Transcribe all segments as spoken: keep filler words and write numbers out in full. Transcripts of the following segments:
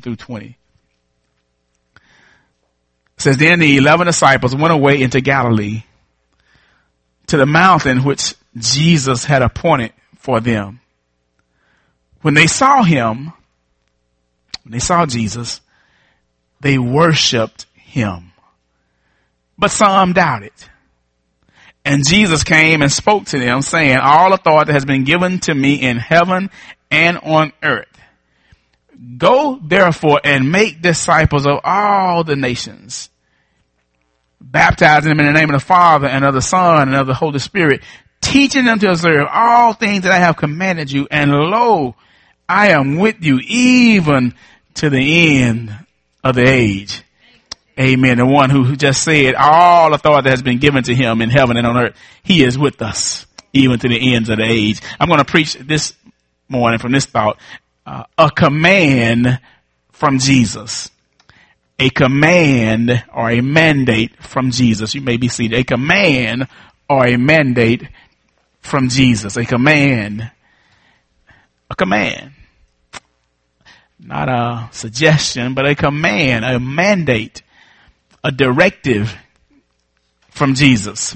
through twenty. It says, then the eleven disciples went away into Galilee, to the mountain which Jesus had appointed for them. When they saw him, when they saw Jesus, they worshiped him. But some doubted. And Jesus came and spoke to them, saying, all authority has been given to me in heaven and on earth. Go therefore and make disciples of all the nations, baptizing them in the name of the Father and of the Son and of the Holy Spirit, teaching them to observe all things that I have commanded you. And lo, I am with you even to the end of the age. Amen. The one who just said all authority has been given to him in heaven and on earth. He is with us even to the ends of the age. I'm going to preach this morning from this thought, uh, a command from Jesus. A command or a mandate from Jesus. You may be seated. A command or a mandate from Jesus. A command. A command. Not a suggestion, but a command, a mandate, a directive from Jesus.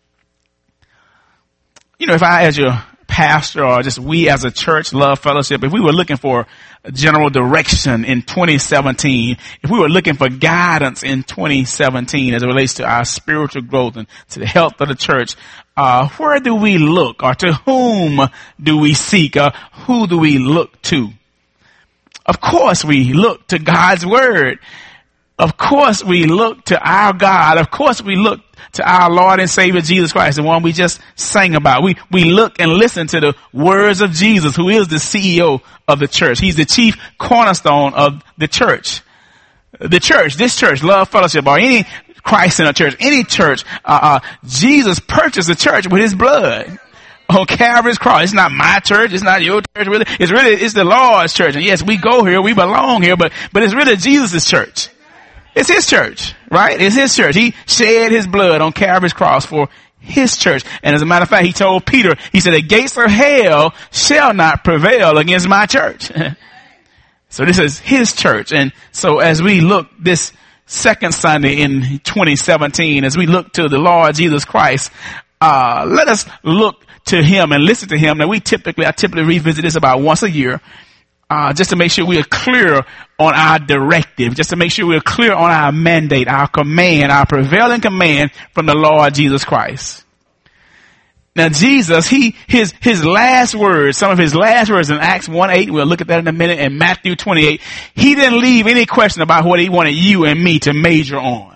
You know, if I, as your pastor, or just we as a church, Love Fellowship, if we were looking for general direction in twenty seventeen, if we were looking for guidance in twenty seventeen as it relates to our spiritual growth and to the health of the church, uh, where do we look, or to whom do we seek, or who do we look to? Of course we look to God's word. Of course we look to our God. Of course we look to our Lord and Savior Jesus Christ, the one we just sang about. We, we look and listen to the words of Jesus, who is the C E O of the church. He's the chief cornerstone of the church. The church, this church, Love Fellowship, or any Christ in a church, any church, uh, uh, Jesus purchased the church with his blood. On Calvary's cross. It's not my church. It's not your church. Really, it's really, it's the Lord's church. And yes, we go here. We belong here, but, but it's really Jesus' church. It's his church, right? It's his church. He shed his blood on Calvary's cross for his church. And as a matter of fact, he told Peter, he said, the gates of hell shall not prevail against my church. So this is his church. And so as we look this second Sunday in twenty seventeen, as we look to the Lord Jesus Christ, uh, let us look to him and listen to him. Now we typically, I typically revisit this about once a year, uh, just to make sure we are clear on our directive, just to make sure we are clear on our mandate, our command, our prevailing command from the Lord Jesus Christ. Now Jesus, he, his, his last words, some of his last words in Acts one eight, we'll look at that in a minute, and Matthew twenty-eight, he didn't leave any question about what he wanted you and me to major on.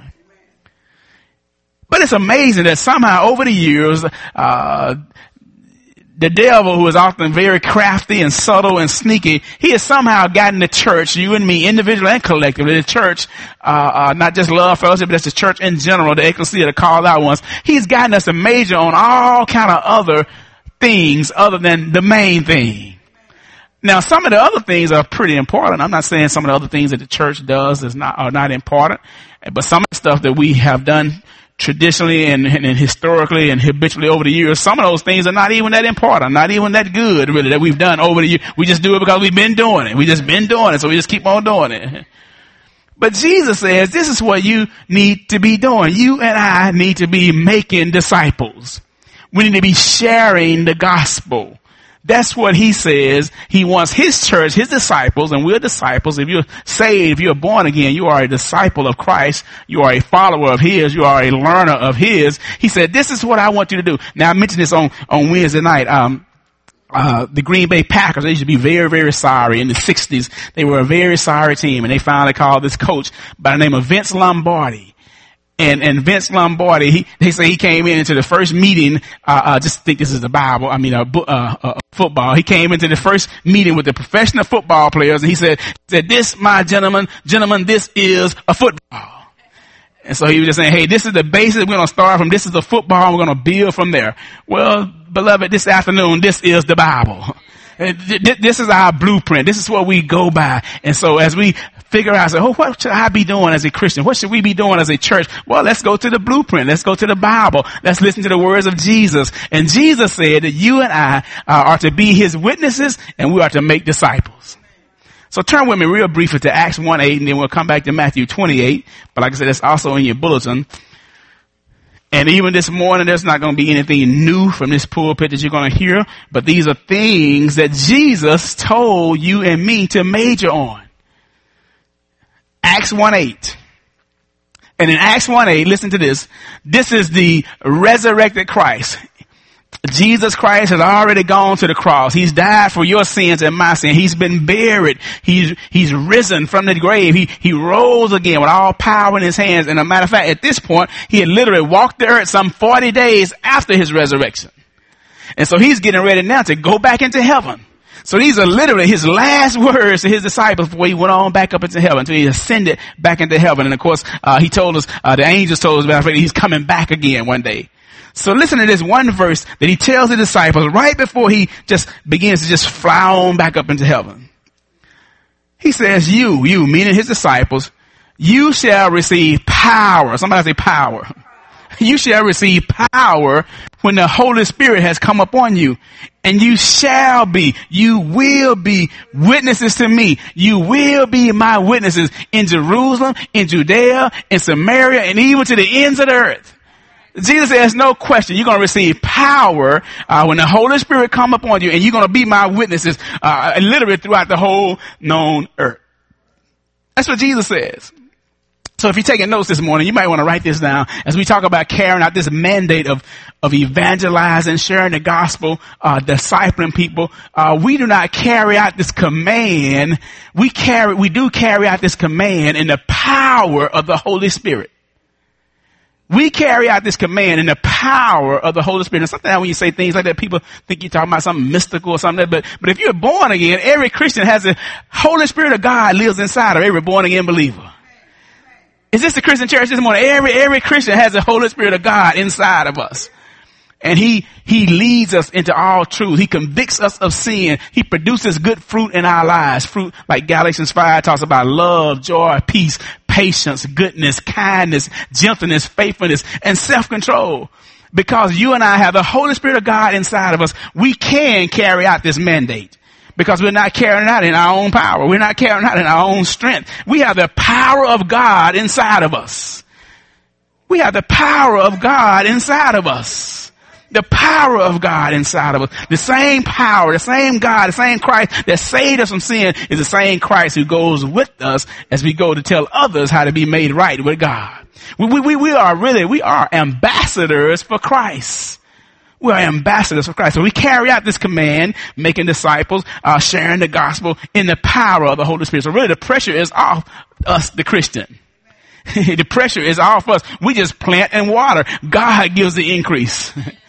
But it's amazing that somehow over the years, uh, the devil, who is often very crafty and subtle and sneaky, he has somehow gotten the church, you and me, individually and collectively, the church, uh, uh, not just Love Fellowship, but that's the church in general, the ecclesia, the called out ones. He's gotten us to major on all kind of other things other than the main thing. Now, some of the other things are pretty important. I'm not saying some of the other things that the church does is not, are not important, but some of the stuff that we have done traditionally and, and, and historically and habitually over the years, some of those things are not even that important, not even that good, really, that we've done over the years. We just do it because we've been doing it. We just been doing it, so we just keep on doing it. But Jesus says this is what you need to be doing. You and I need to be making disciples. We need to be sharing the gospel. That's what he says. He wants his church, his disciples, and we're disciples. If you're saved, if you're born again, you are a disciple of Christ. You are a follower of his. You are a learner of his. He said, this is what I want you to do. Now, I mentioned this on, on Wednesday night. Um, uh, the Green Bay Packers, they used to be very, very sorry. In the sixties, they were a very sorry team, and they finally called this coach by the name of Vince Lombardi. And, and Vince Lombardi, he, they say he came in into the first meeting, uh, uh, just think this is the Bible, I mean, uh, uh, uh, football. He came into the first meeting with the professional football players, and he said, he said, this, my gentlemen, gentlemen, this is a football. And so he was just saying, hey, this is the basis we're going to start from. This is the football. We're going to build from there. Well, beloved, this afternoon, this is the Bible. This is our blueprint. This is what we go by. And so as we figure out, say, oh, what should I be doing as a Christian? What should we be doing as a church? Well, let's go to the blueprint. Let's go to the Bible. Let's listen to the words of Jesus. And Jesus said that you and I uh, are to be his witnesses, and we are to make disciples. So turn with me real briefly to Acts one eight, and then we'll come back to Matthew twenty-eight. But like I said, it's also in your bulletin. And even this morning, there's not going to be anything new from this pulpit that you're going to hear. But these are things that Jesus told you and me to major on. Acts one eight. And in Acts one eight, listen to this. This is the resurrected Christ. Jesus Christ has already gone to the cross. He's died for your sins and my sin. He's been buried. He's, he's risen from the grave. He, he rose again with all power in his hands. And a matter of fact, at this point, he had literally walked the earth some forty days after his resurrection. And so he's getting ready now to go back into heaven. So these are literally his last words to his disciples before he went on back up into heaven, until he ascended back into heaven. And of course, uh, he told us, uh, the angels told us about he's coming back again one day. So listen to this one verse that he tells the disciples right before he just begins to just fly on back up into heaven. He says, you, you, meaning his disciples, you shall receive power. Somebody say power. You shall receive power when the Holy Spirit has come upon you. And you shall be, you will be witnesses to me. You will be my witnesses in Jerusalem, in Judea, in Samaria, and even to the ends of the earth. Jesus says, no question, you're going to receive power uh, when the Holy Spirit come upon you, and you're going to be my witnesses uh, literally throughout the whole known earth. That's what Jesus says. So if you're taking notes this morning, you might want to write this down as we talk about carrying out this mandate of, of evangelizing, sharing the gospel, uh, discipling people. Uh, we do not carry out this command. We carry, we do carry out this command in the power of the Holy Spirit. We carry out this command in the power of the Holy Spirit. And sometimes when you say things like that, people think you're talking about something mystical or something. But, but if you're born again, every Christian has the Holy Spirit of God lives inside of every born again believer. Is this the Christian church this morning? Every, every Christian has the Holy Spirit of God inside of us. And he, he leads us into all truth. He convicts us of sin. He produces good fruit in our lives. Fruit like Galatians five talks about love, joy, peace, patience, goodness, kindness, gentleness, faithfulness, and self-control. Because you and I have the Holy Spirit of God inside of us, we can carry out this mandate. Because we're not carrying it out in our own power. We're not carrying it out in our own strength. We have the power of God inside of us. We have the power of God inside of us. The power of God inside of us. The same power, the same God, the same Christ that saved us from sin is the same Christ who goes with us as we go to tell others how to be made right with God. We, we, we are really, we are ambassadors for Christ. We are ambassadors for Christ. So we carry out this command, making disciples, uh, sharing the gospel in the power of the Holy Spirit. So really the pressure is off us, the Christian. The pressure is off us. We just plant and water. God gives the increase.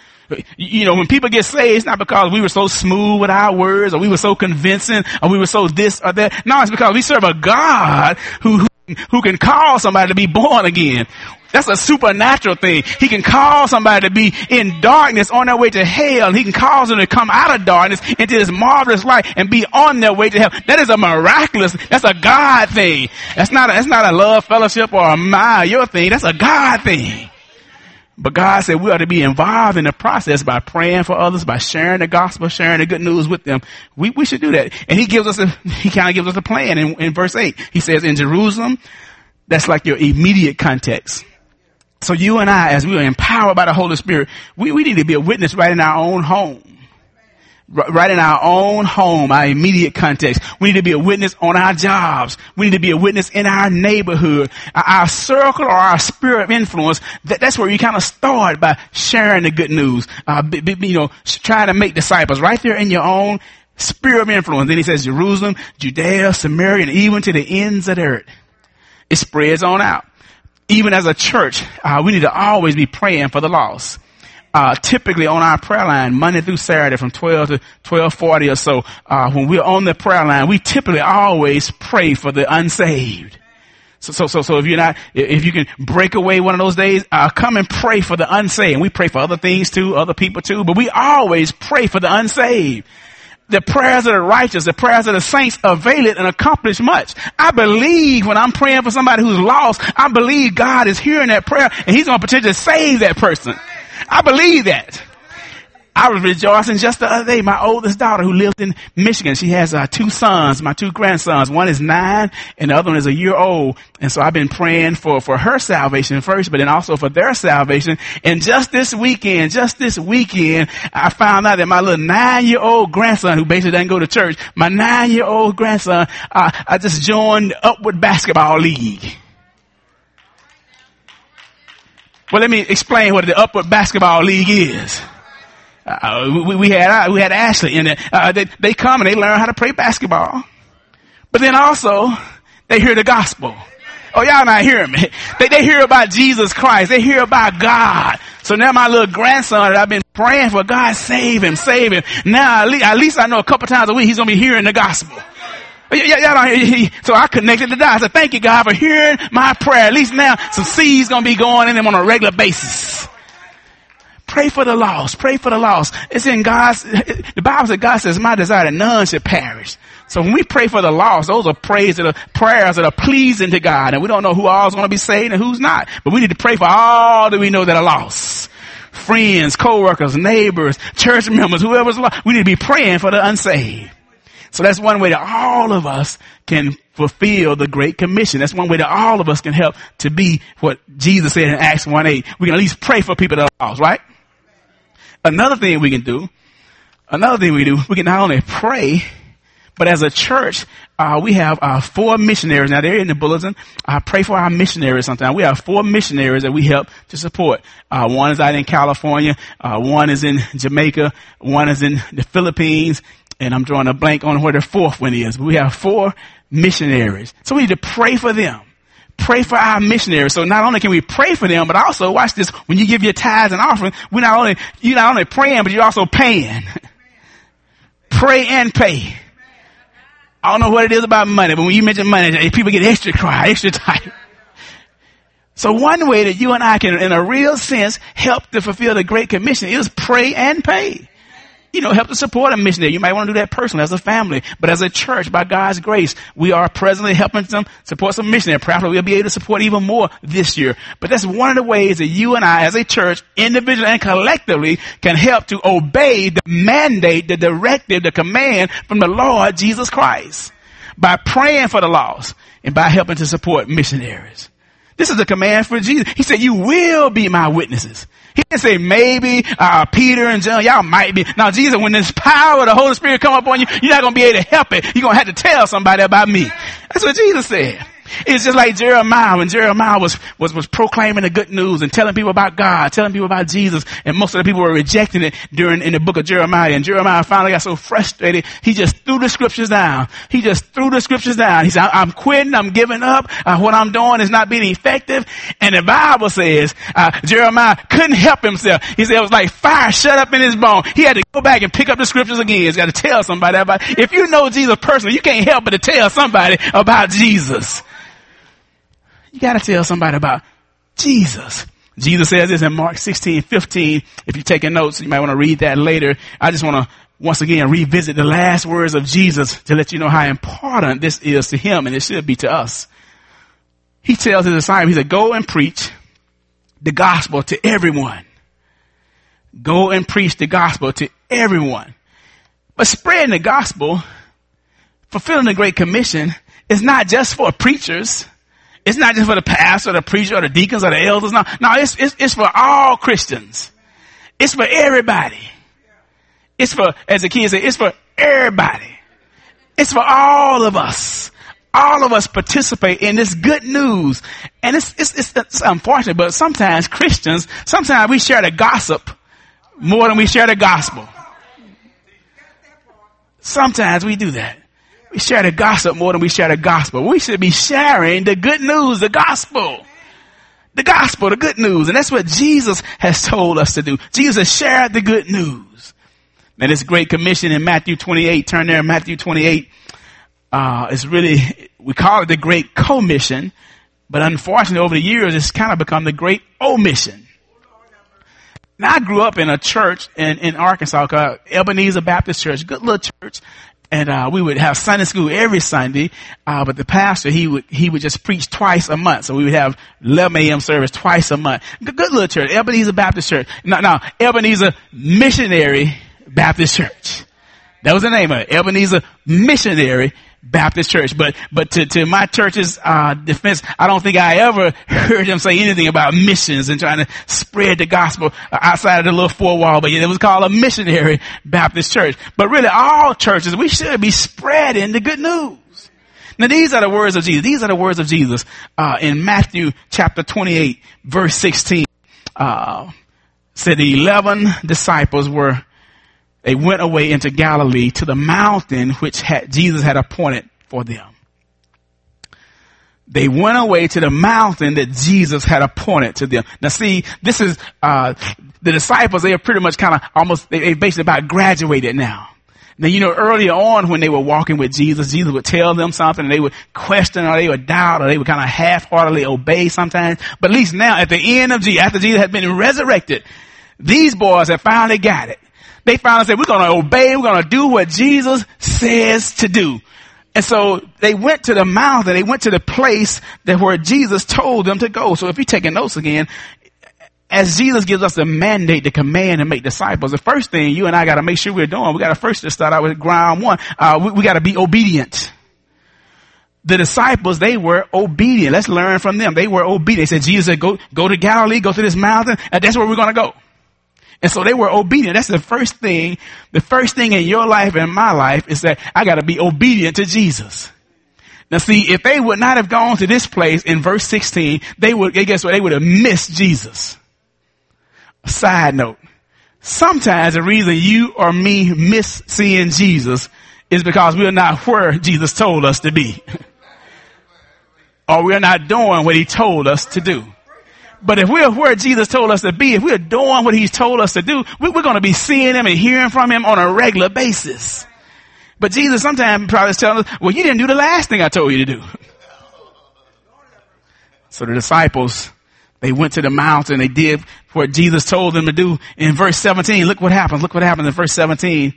You know, when people get saved, it's not because we were so smooth with our words, or we were so convincing, or we were so this or that. No, it's because we serve a God who, who, who can call somebody to be born again. That's a supernatural thing. He can call somebody to be in darkness on their way to hell, and he can cause them to come out of darkness into this marvelous light and be on their way to heaven. That is a miraculous, that's a God thing. That's not a, that's not a love fellowship or a my, your thing. That's a God thing. But God said we ought to be involved in the process by praying for others, by sharing the gospel, sharing the good news with them. We, we should do that. And he gives us a, he kind of gives us a plan in, in verse eight. He says in Jerusalem, that's like your immediate context. So you and I, as we are empowered by the Holy Spirit, we, we need to be a witness right in our own home. Right in our own home, our immediate context. We need to be a witness on our jobs. We need to be a witness in our neighborhood. Our circle or our sphere of influence, that, that's where you kind of start by sharing the good news. Uh, be, be, you know, trying to make disciples right there in your own sphere of influence. Then he says Jerusalem, Judea, Samaria, and even to the ends of the earth. It spreads on out. Even as a church, uh, we need to always be praying for the lost. Uh, typically on our prayer line, Monday through Saturday from twelve to twelve forty or so, uh, when we're on the prayer line, we typically always pray for the unsaved. So, so, so, so if you're not, if you can break away one of those days, uh, come and pray for the unsaved. And we pray for other things too, other people too, but we always pray for the unsaved. The prayers of the righteous, the prayers of the saints avail it and accomplish much. I believe when I'm praying for somebody who's lost, I believe God is hearing that prayer and he's going to potentially save that person. I believe that. I was rejoicing just the other day. My oldest daughter who lives in Michigan, she has uh, two sons, my two grandsons. One is nine and the other one is a year old. And so I've been praying for, for her salvation first, but then also for their salvation. And just this weekend, just this weekend, I found out that my little nine-year-old grandson, who basically doesn't go to church, my nine-year-old grandson, uh, I just joined Upward Basketball League. Well, let me explain what the Upward Basketball League is. Uh, we, we had uh, we had Ashley in it. Uh, they, they come and they learn how to play basketball, but then also they hear the gospel. Oh, y'all not hearing me? They they hear about Jesus Christ. They hear about God. So now my little grandson that I've been praying for, God save him, save him. Now at least, at least I know a couple times a week he's gonna be hearing the gospel. Y- y- y'all don't hear, so I connected the dots. I said, thank you, God, for hearing my prayer. At least now some seeds gonna be going in him on a regular basis. Pray for the lost. Pray for the lost. It's in God's, the Bible says, God says, my desire that none should perish. So when we pray for the lost, those are prayers that are prayers that are pleasing to God. And we don't know who all is going to be saved and who's not. But we need to pray for all that we know that are lost. Friends, co-workers, neighbors, church members, whoever's lost. We need to be praying for the unsaved. So that's one way that all of us can fulfill the Great Commission. That's one way that all of us can help to be what Jesus said in Acts one eight. We can at least pray for people that are lost, right? Another thing we can do, another thing we do, we can not only pray, but as a church, uh, we have uh, four missionaries. Now they're in the bulletin. I pray for our missionaries sometimes. We have four missionaries that we help to support. Uh, one is out in California. Uh, one is in Jamaica. One is in the Philippines. And I'm drawing a blank on where the fourth one is. But we have four missionaries. So we need to pray for them. Pray for our missionaries. So not only can we pray for them, but also watch this. When you give your tithes and offering, we not only, you're not only praying, but you're also paying. Pray and pay. I don't know what it is about money, but when you mention money, people get extra cry, extra tight. So one way that you and I can, in a real sense, help to fulfill the Great Commission is pray and pay. You know, help to support a missionary. You might want to do that personally as a family. But as a church, by God's grace, we are presently helping them support some missionary. Perhaps we'll be able to support even more this year. But that's one of the ways that you and I, as a church, individually and collectively, can help to obey the mandate, the directive, the command from the Lord Jesus Christ. By praying for the lost and by helping to support missionaries. This is a command for Jesus. He said, you will be my witnesses. He didn't say maybe, uh, Peter and John, y'all might be. Now Jesus, when this power of the Holy Spirit come up on you, you're not going to be able to help it. You're going to have to tell somebody about me. That's what Jesus said. It's just like Jeremiah, when Jeremiah was, was, was proclaiming the good news and telling people about God, telling people about Jesus, and most of the people were rejecting it during, in the book of Jeremiah. And Jeremiah finally got so frustrated, he just threw the scriptures down. He just threw the scriptures down. He said, I'm quitting, I'm giving up, uh, what I'm doing is not being effective. And the Bible says, uh, Jeremiah couldn't help himself. He said it was like fire shut up in his bone. He had to go back and pick up the scriptures again. He's got to tell somebody about it. If you know Jesus personally, you can't help but to tell somebody about Jesus. You gotta tell somebody about Jesus. Jesus says this in Mark sixteen fifteen. If you're taking notes, you might want to read that later. I just want to once again revisit the last words of Jesus to let you know how important this is to him, and it should be to us. He tells his disciples, he said, go and preach the gospel to everyone. Go and preach the gospel to everyone. But spreading the gospel, fulfilling the Great Commission, is not just for preachers. It's not just for the pastor, or the preacher, or the deacons, or the elders. No, no, it's, it's, it's for all Christians. It's for everybody. It's for, as the kids say, it's for everybody. It's for all of us. All of us participate in this good news. And it's, it's, it's, it's unfortunate, but sometimes Christians, sometimes we share the gossip more than we share the gospel. Sometimes we do that. We share the gossip more than we share the gospel. We should be sharing the good news, the gospel. The gospel, the good news. And that's what Jesus has told us to do. Jesus shared the good news. Now this Great Commission in Matthew twenty-eight, turn there, Matthew twenty-eight, uh, is really, we call it the Great Commission, but unfortunately over the years it's kind of become the Great Omission. Now I grew up in a church in, in Arkansas called Ebenezer Baptist Church, good little church. and uh, we would have Sunday school every Sunday. Uh, but the pastor, he would he would just preach twice a month. So we would have eleven a.m. service twice a month. Good, good little church, Ebenezer Baptist Church. No, no, Ebenezer Missionary Baptist Church. That was the name of it, Ebenezer Missionary Baptist Church. But, but to, to my church's, uh, defense, I don't think I ever heard them say anything about missions and trying to spread the gospel outside of the little four wall. But it was called a Missionary Baptist Church. But really all churches, we should be spreading the good news. Now these are the words of Jesus. These are the words of Jesus, uh, in Matthew chapter twenty-eight, verse sixteen. Uh, said the eleven disciples were They went away into Galilee to the mountain which had, Jesus had appointed for them. They went away to the mountain that Jesus had appointed to them. Now see, this is, uh, the disciples, they are pretty much kind of almost, they, they basically about graduated now. Now, you know, earlier on when they were walking with Jesus, Jesus would tell them something and they would question or they would doubt or they would kind of half-heartedly obey sometimes. But at least now at the end of Jesus, after Jesus had been resurrected, these boys have finally got it. They finally said, we're going to obey, we're going to do what Jesus says to do. And so they went to the mountain, they went to the place that where Jesus told them to go. So if you're taking notes again, as Jesus gives us the mandate, the command to make disciples, the first thing you and I got to make sure we're doing, we got to first just start out with ground one. Uh, we, we got to be obedient. The disciples, they were obedient. Let's learn from them. They were obedient. They said, Jesus said, go, go to Galilee, go to this mountain, and that's where we're going to go. And so they were obedient. That's the first thing, the first thing in your life and my life is that I got to be obedient to Jesus. Now see, if they would not have gone to this place in verse sixteen, they would, guess what? They would have missed Jesus. A side note. Sometimes the reason you or me miss seeing Jesus is because we're not where Jesus told us to be. Or we're not doing what he told us to do. But if we're where Jesus told us to be, if we're doing what he's told us to do, we're going to be seeing him and hearing from him on a regular basis. But Jesus sometimes probably is telling us, well, you didn't do the last thing I told you to do. So the disciples, they went to the mountain. They did what Jesus told them to do. In verse seventeen, look what happens. Look what happens in verse seventeen.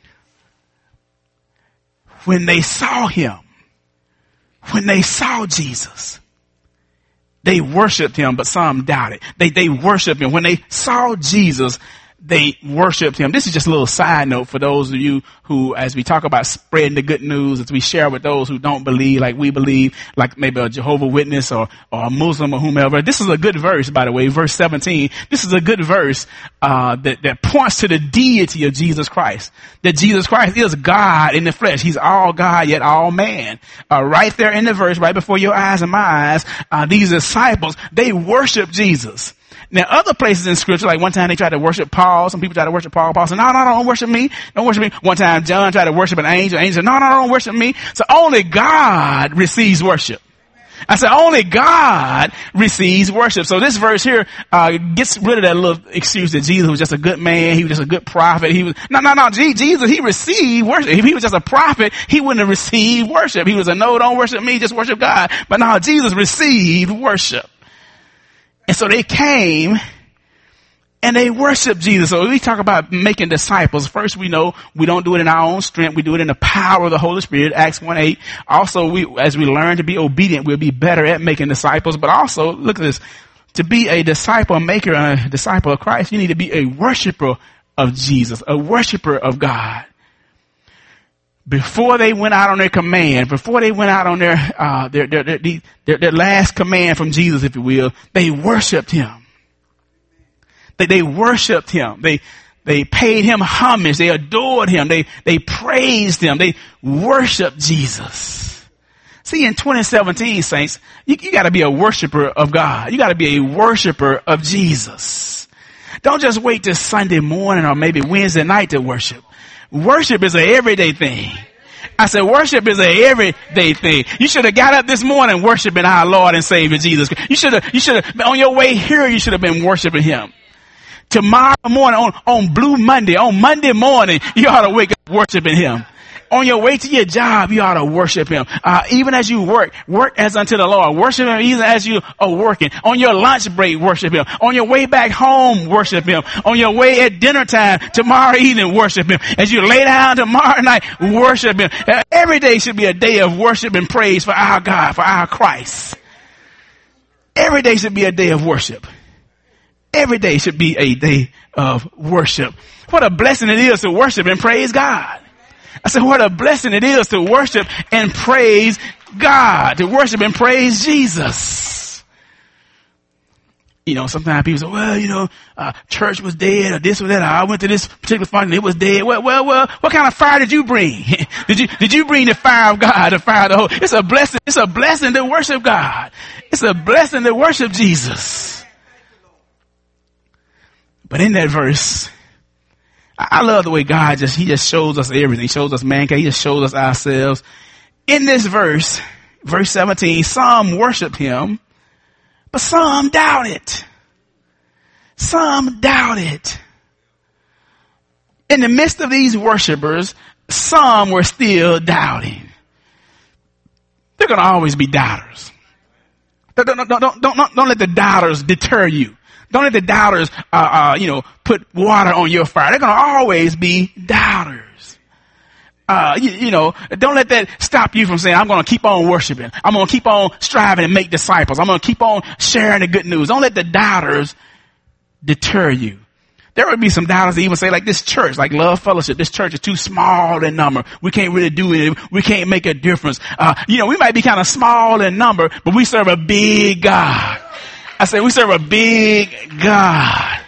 When they saw him, when they saw Jesus, they worshiped him, but some doubted. They, they worshiped him. When they saw Jesus, they worshiped him. This is just a little side note for those of you who, as we talk about spreading the good news, as we share with those who don't believe like we believe, like maybe a Jehovah Witness or, or a Muslim or whomever. This is a good verse, by the way, verse seventeen. This is a good verse, uh, that, that points to the deity of Jesus Christ. That Jesus Christ is God in the flesh. He's all God, yet all man. Uh, right there in the verse, right before your eyes and my eyes, uh, these disciples, they worship Jesus. Now, other places in scripture, like one time they tried to worship Paul. Some people tried to worship Paul. Paul said, no, no, don't worship me. Don't worship me. One time John tried to worship an angel. Angel said, no, no, don't worship me. So only God receives worship. I said, only God receives worship. So this verse here, uh, gets rid of that little excuse that Jesus was just a good man. He was just a good prophet. He was, no, no, no, Jesus, he received worship. If he was just a prophet, he wouldn't have received worship. He was a, no, don't worship me, just worship God. But no, Jesus received worship. And so they came and they worshiped Jesus. So when we talk about making disciples, first we know we don't do it in our own strength. We do it in the power of the Holy Spirit, Acts one eight. Also, we, as we learn to be obedient, we'll be better at making disciples. But also, look at this. To be a disciple maker, a disciple of Christ, you need to be a worshiper of Jesus, a worshiper of God. Before they went out on their command, before they went out on their, uh, their, their, their, their, their last command from Jesus, if you will, they worshiped him. They, they worshiped him. They, they paid him homage. They adored him. They, they praised him. They worshiped Jesus. See, in twenty seventeen, saints, you, you gotta be a worshiper of God. You gotta be a worshiper of Jesus. Don't just wait till Sunday morning or maybe Wednesday night to worship. Worship is an everyday thing. I said worship is an everyday thing. You should have got up this morning worshiping our Lord and Savior Jesus Christ. You should have, you should have, on your way here, you should have been worshiping him. Tomorrow morning, on, on Blue Monday, on Monday morning, you ought to wake up worshiping him. On your way to your job, you ought to worship him. Uh, even as you work, work as unto the Lord. Worship him even as you are working. On your lunch break, worship him. On your way back home, worship him. On your way at dinner time, tomorrow evening, worship him. As you lay down tomorrow night, worship him. Uh, every day should be a day of worship and praise for our God, for our Christ. Every day should be a day of worship. Every day should be a day of worship. What a blessing it is to worship and praise God. I said, what a blessing it is to worship and praise God, to worship and praise Jesus. You know, sometimes people say, well, you know, uh, church was dead or this or that. Or I went to this particular function. It was dead. Well, well, well, what kind of fire did you bring? did you, did you bring the fire of God, the fire of the Holy? It's a blessing. It's a blessing to worship God. It's a blessing to worship Jesus. But in that verse, I love the way God just, he just shows us everything. He shows us mankind. He just shows us ourselves. In this verse, verse seventeen, some worshiped him, but some doubted. Some doubted. In the midst of these worshipers, some were still doubting. They're going to always be doubters. Don't, don't, don't, don't, don't, don't let the doubters deter you. Don't let the doubters, uh, uh, you know, put water on your fire. They're going to always be doubters. Uh, you, you know, don't let that stop you from saying, I'm going to keep on worshiping. I'm going to keep on striving and make disciples. I'm going to keep on sharing the good news. Don't let the doubters deter you. There would be some doubters that even say, like, this church, like Love Fellowship, this church is too small in number. We can't really do it. We can't make a difference. Uh, you know, we might be kind of small in number, but we serve a big God. I said, we serve a big God.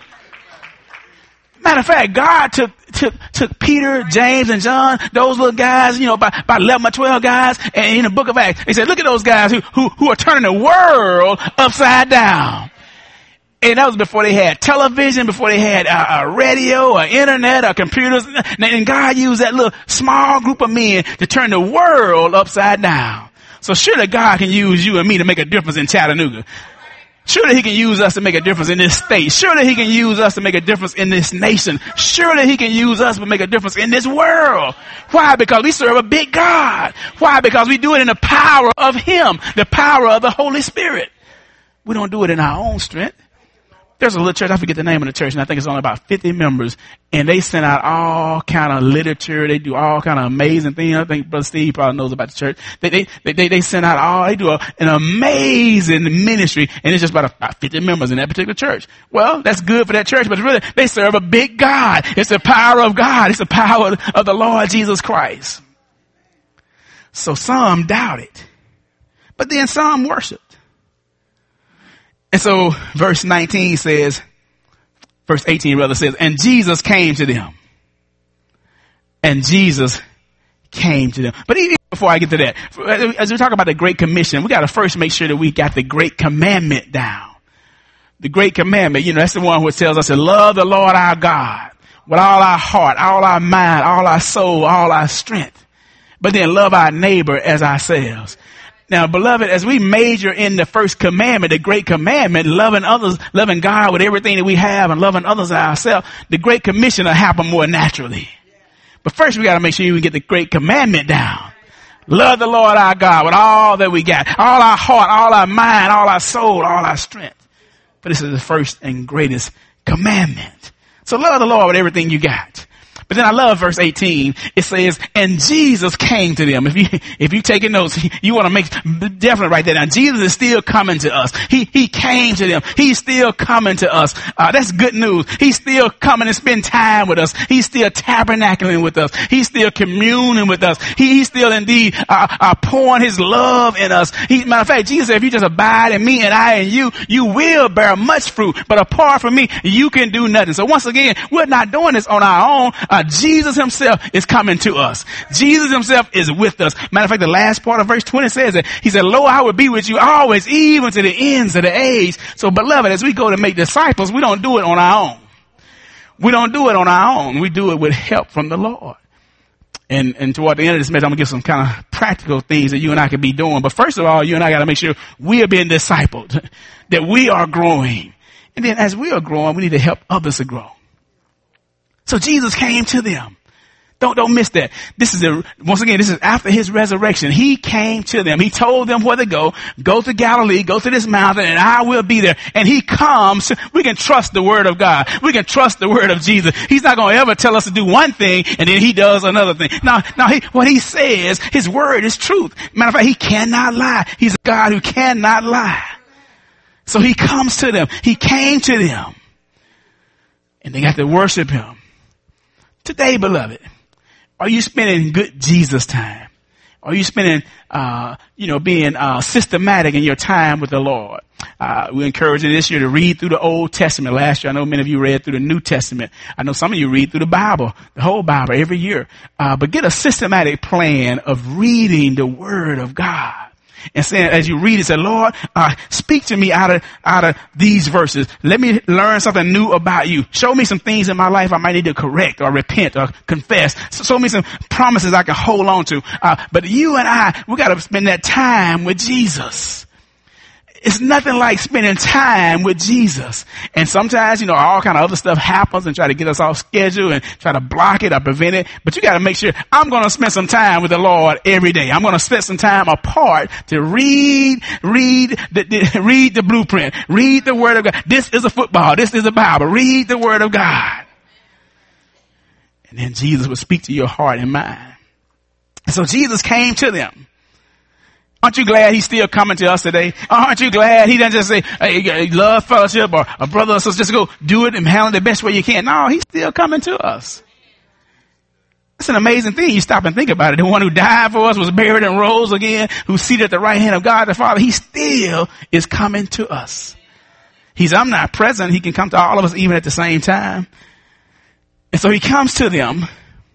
Matter of fact, God took, took, took Peter, James, and John, those little guys, you know, about, about eleven or twelve guys, and in the book of Acts, he said, look at those guys who, who, who are turning the world upside down. And that was before they had television, before they had a, a radio, or internet, or computers. And God used that little small group of men to turn the world upside down. So surely God can use you and me to make a difference in Chattanooga. Surely he can use us to make a difference in this state. Surely he can use us to make a difference in this nation. Surely he can use us to make a difference in this world. Why? Because we serve a big God. Why? Because we do it in the power of him, the power of the Holy Spirit. We don't do it in our own strength. There's a little church, I forget the name of the church, and I think it's only about fifty members, and they send out all kind of literature. They do all kind of amazing things. I think Brother Steve probably knows about the church. They they they, they send out all, they do a, an amazing ministry, and it's just about, about fifty members in that particular church. Well, that's good for that church, but really, they serve a big God. It's the power of God. It's the power of the Lord Jesus Christ. So some doubted, but then some worshiped. And so verse nineteen says, verse eighteen rather says, and Jesus came to them. And Jesus came to them. But even before I get to that, as we talk about the Great Commission, we got to first make sure that we got the Great Commandment down. The Great Commandment, you know, that's the one which tells us to love the Lord our God with all our heart, all our mind, all our soul, all our strength. But then love our neighbor as ourselves. Now, beloved, as we major in the first commandment, the great commandment, loving others, loving God with everything that we have and loving others as ourselves, the great commission will happen more naturally. But first we got to make sure we get the great commandment down. Love the Lord our God with all that we got, all our heart, all our mind, all our soul, all our strength. But this is the first and greatest commandment. So love the Lord with everything you got. But then I love verse eighteen. It says, and Jesus came to them. If you, if you taking notes, you want to make, definitely write that down. Jesus is still coming to us. He, he came to them. He's still coming to us. Uh, that's good news. He's still coming and spend time with us. He's still tabernacling with us. He's still communing with us. He, he's still indeed, uh, uh, pouring his love in us. He, matter of fact, Jesus said, if you just abide in me and I in you, you will bear much fruit. But apart from me, you can do nothing. So once again, we're not doing this on our own. Uh, Jesus himself is coming to us. Jesus himself is with us. Matter of fact, the last part of verse twenty says that he said, lo, I will be with you always, even to the ends of the age. So beloved, as we go to make disciples, we don't do it on our own. We don't do it on our own. We do it with help from the Lord. And, and toward the end of this message, I'm going to give some kind of practical things that you and I can be doing. But first of all, you and I got to make sure we are being discipled, that we are growing. And then as we are growing, we need to help others to grow. So Jesus came to them. Don't, don't miss that. This is a, once again, this is after his resurrection. He came to them. He told them where to go. Go to Galilee, go to this mountain, and I will be there. And he comes. We can trust the word of God. We can trust the word of Jesus. He's not going to ever tell us to do one thing and then he does another thing. Now, now he, what he says, his word is truth. Matter of fact, he cannot lie. He's a God who cannot lie. So he comes to them. He came to them. And they got to worship him. Today, beloved, are you spending good Jesus time? Are you spending, uh, you know, being uh, systematic in your time with the Lord? Uh, we encourage you this year to read through the Old Testament. Last year, I know many of you read through the New Testament. I know some of you read through the Bible, the whole Bible every year. Uh, but get a systematic plan of reading the Word of God. And saying, as you read it, say, Lord, uh, speak to me out of, out of these verses. Let me learn something new about you. Show me some things in my life I might need to correct or repent or confess. So, show me some promises I can hold on to. Uh, but you and I, we got to spend that time with Jesus. It's nothing like spending time with Jesus. And sometimes, you know, all kind of other stuff happens and try to get us off schedule and try to block it or prevent it. But you got to make sure I'm going to spend some time with the Lord every day. I'm going to spend some time apart to read, read the, the, read the blueprint, read the word of God. This is a football. This is a Bible. Read the word of God. And then Jesus will speak to your heart and mind. And so Jesus came to them. Aren't you glad he's still coming to us today? Aren't you glad he doesn't just say, hey, love fellowship or a brother or sister, just go do it and handle it the best way you can. No, he's still coming to us. It's an amazing thing. You stop and think about it. The one who died for us, was buried and rose again, who's seated at the right hand of God the Father, he still is coming to us. He's omnipresent. He can come to all of us even at the same time. And so he comes to them.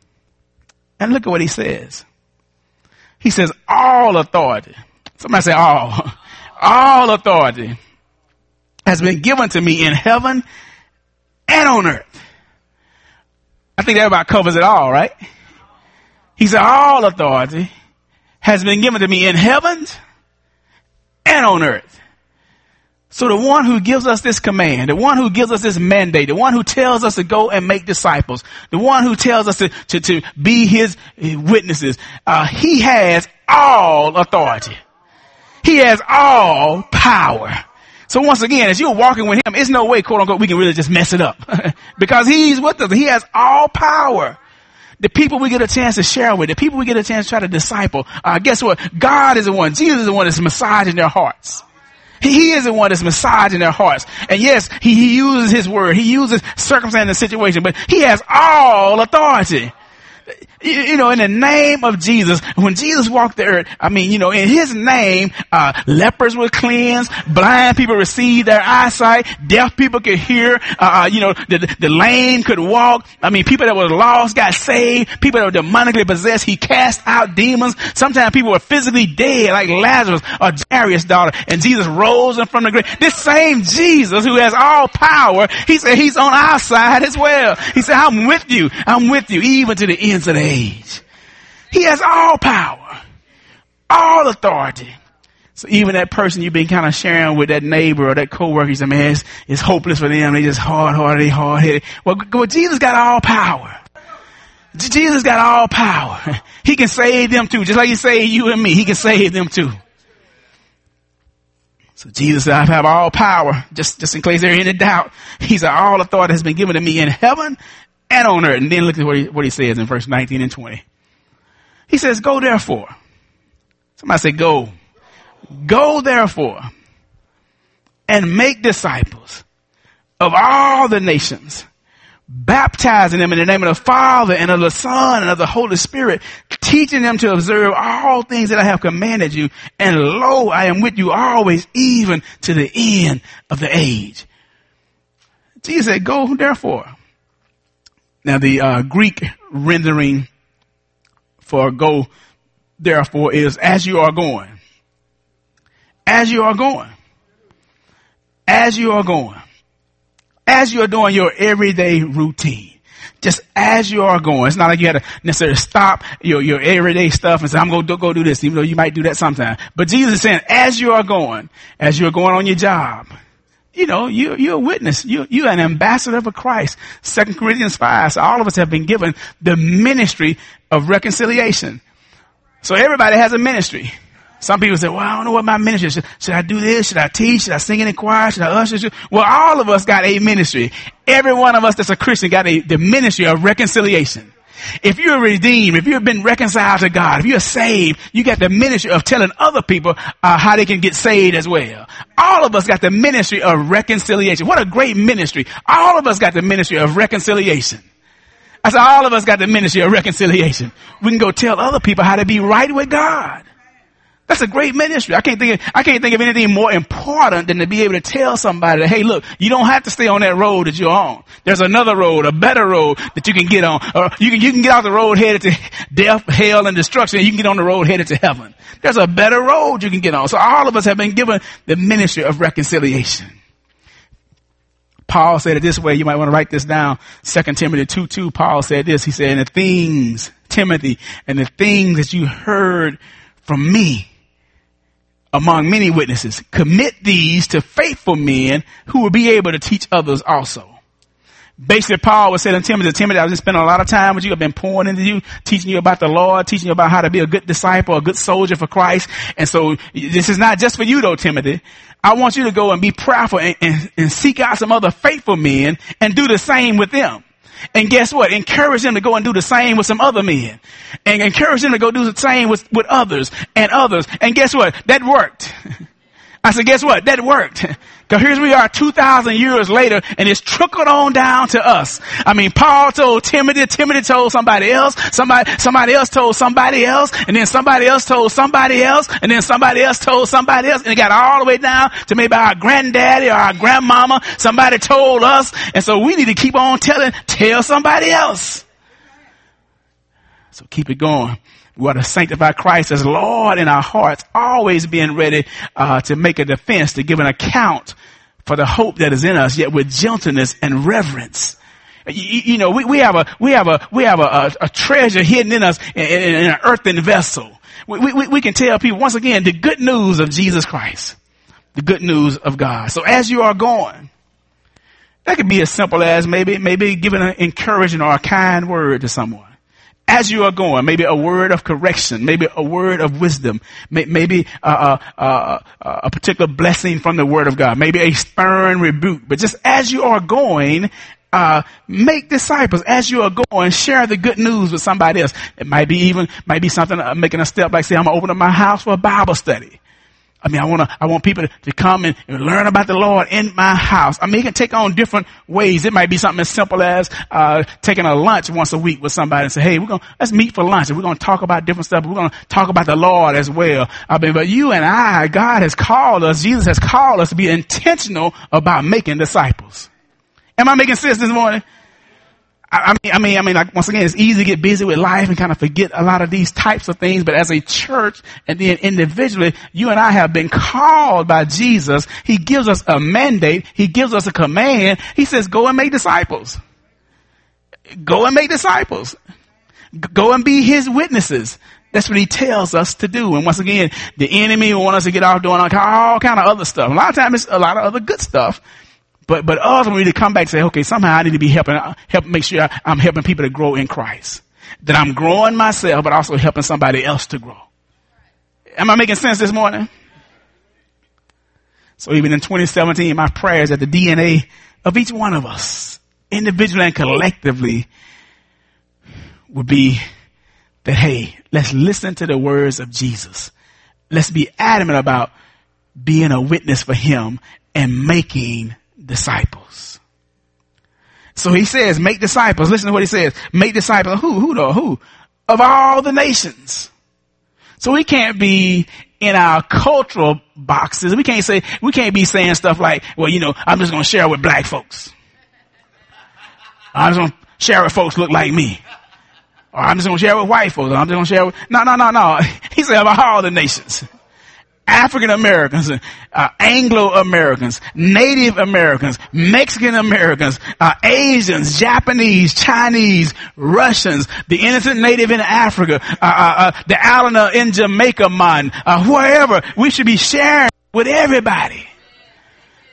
And look at what he says. He says, all authority. Somebody say all. All authority has been given to me in heaven and on earth. I think that about covers it all, right? He said, all authority has been given to me in heaven and on earth. So the one who gives us this command, the one who gives us this mandate, the one who tells us to go and make disciples, the one who tells us to, to, to be his witnesses, uh, he has all authority. He has all power. So once again, as you're walking with him, it's no way, quote unquote, we can really just mess it up because he's with us. He has all power. The people we get a chance to share with, the people we get a chance to try to disciple, uh, guess what? God is the one, Jesus is the one that's massaging their hearts. He is the one that's massaging their hearts. And yes, he, he uses his word. He uses circumstance and situation, but he has all authority. You, you know, in the name of Jesus, when Jesus walked the earth, I mean, you know, in his name, uh, lepers were cleansed, blind people received their eyesight, deaf people could hear, uh, you know, the, the lame could walk. I mean, people that were lost got saved. People that were demonically possessed, he cast out demons. Sometimes people were physically dead, like Lazarus or Jairus' daughter, and Jesus rose them from the grave. This same Jesus who has all power, he said he's on our side as well. He said, I'm with you. I'm with you even to the ends of the age. He has all power, all authority. So even that person you've been kind of sharing with, that neighbor or that coworker, you say, man, it's, it's hopeless for them. They just hard-hearted, they hard-headed. Well, well, Jesus got all power. Jesus got all power. He can save them too. Just like he saved you and me, he can save them too. So Jesus said, I have all power. Just, just in case there's any doubt. He said, all authority has been given to me in heaven and on earth. And then look at what he, what he says in verse nineteen and twenty. He says, go therefore. Somebody say, go. Go therefore and make disciples of all the nations, baptizing them in the name of the Father and of the Son and of the Holy Spirit, teaching them to observe all things that I have commanded you. And lo, I am with you always, even to the end of the age. Jesus said, go therefore. Now the uh, Greek rendering for go therefore is as you are going. As you are going. As you are going. As you are doing your everyday routine. Just as you are going. It's not like you had to necessarily stop your, your everyday stuff and say, I'm going to go do this, even though you might do that sometime. But Jesus is saying, as you are going, as you are going on your job, you know, you, you're a witness. You, you're an ambassador for Christ. Second Corinthians five. So all of us have been given the ministry of reconciliation. So everybody has a ministry. Some people say, well, I don't know what my ministry is. Should, should I do this? Should I teach? Should I sing in the choir? Should I usher? Well, all of us got a ministry. Every one of us that's a Christian got a, the ministry of reconciliation. If you're redeemed, if you've been reconciled to God, if you're saved, you got the ministry of telling other people uh, how they can get saved as well. All of us got the ministry of reconciliation. What a great ministry. All of us got the ministry of reconciliation. I said, all of us got the ministry of reconciliation. We can go tell other people how to be right with God. That's a great ministry. I can't think of, I can't think of anything more important than to be able to tell somebody that, hey, look, you don't have to stay on that road that you're on. There's another road, a better road that you can get on. Or you can, you can get off the road headed to death, hell, and destruction, and you can get on the road headed to heaven. There's a better road you can get on. So all of us have been given the ministry of reconciliation. Paul said it this way. You might want to write this down. Second Timothy two two, Paul said this. He said, and the things, Timothy, and the things that you heard from me among many witnesses, commit these to faithful men who will be able to teach others also. Basically, Paul was saying to Timothy, Timothy, I've been spending a lot of time with you. I've been pouring into you, teaching you about the Lord, teaching you about how to be a good disciple, a good soldier for Christ. And so this is not just for you though, Timothy. I want you to go and be prayerful and, and, and seek out some other faithful men and do the same with them. And guess what? Encourage them to go and do the same with some other men. And encourage them to go do the same with, with others and others. And guess what? That worked. I said, guess what? That worked. Because here we are two thousand years later, and it's trickled on down to us. I mean, Paul told Timothy, Timothy told somebody else, somebody, somebody else told somebody else, and then somebody else told somebody else, and then somebody else told somebody else, and it got all the way down to maybe our granddaddy or our grandmama. Somebody told us, and so we need to keep on telling, tell somebody else. So keep it going. We ought to sanctify Christ as Lord in our hearts, always being ready uh, to make a defense, to give an account for the hope that is in us, yet with gentleness and reverence. You, you know, we, we have a we have a we have a, a, a treasure hidden in us in, in, in an earthen vessel. We, we we can tell people once again the good news of Jesus Christ, the good news of God. So as you are going, that could be as simple as maybe maybe giving an encouraging or a kind word to someone. As you are going, maybe a word of correction, maybe a word of wisdom, maybe a, a, a, a particular blessing from the word of God, maybe a stern rebuke. But just as you are going, uh, make disciples. As you are going, share the good news with somebody else. It might be even, might be something, uh, making a step like say, I'm going to open up my house for a Bible study. I mean, I want to, I want people to, to come and, and learn about the Lord in my house. I mean, it can take on different ways. It might be something as simple as, uh, taking a lunch once a week with somebody and say, hey, we're going to, let's meet for lunch and we're going to talk about different stuff. We're going to talk about the Lord as well. I mean, but you and I, God has called us, Jesus has called us to be intentional about making disciples. Am I making sense this morning? I mean, I mean, I mean, like, once again, it's easy to get busy with life and kind of forget a lot of these types of things. But as a church and then individually, you and I have been called by Jesus. He gives us a mandate. He gives us a command. He says, go and make disciples. Go and make disciples. Go and be his witnesses. That's what he tells us to do. And once again, the enemy will want us to get off doing all kind of other stuff. A lot of times it's a lot of other good stuff. But, but ultimately to come back and say, okay, somehow I need to be helping, help make sure I'm helping people to grow in Christ. That I'm growing myself, but also helping somebody else to grow. Am I making sense this morning? So even in twenty seventeen, my prayer is that the D N A of each one of us, individually and collectively, would be that, hey, let's listen to the words of Jesus. Let's be adamant about being a witness for him and making disciples. So he says, make disciples. Listen to what he says. Make disciples. Who? Who though? Who? Of all the nations. So we can't be in our cultural boxes. We can't say, we can't be saying stuff like, well, you know, I'm just going to share with black folks. I'm just going to share with folks look like me. Or I'm just going to share with white folks. Or I'm just going to share with, no, no, no, no. He said of all the nations. African Americans, uh, Anglo Americans, Native Americans, Mexican Americans, uh, Asians, Japanese, Chinese, Russians, the innocent native in Africa, uh, uh, uh the Alana in Jamaica, man, uh, wherever. We should be sharing with everybody.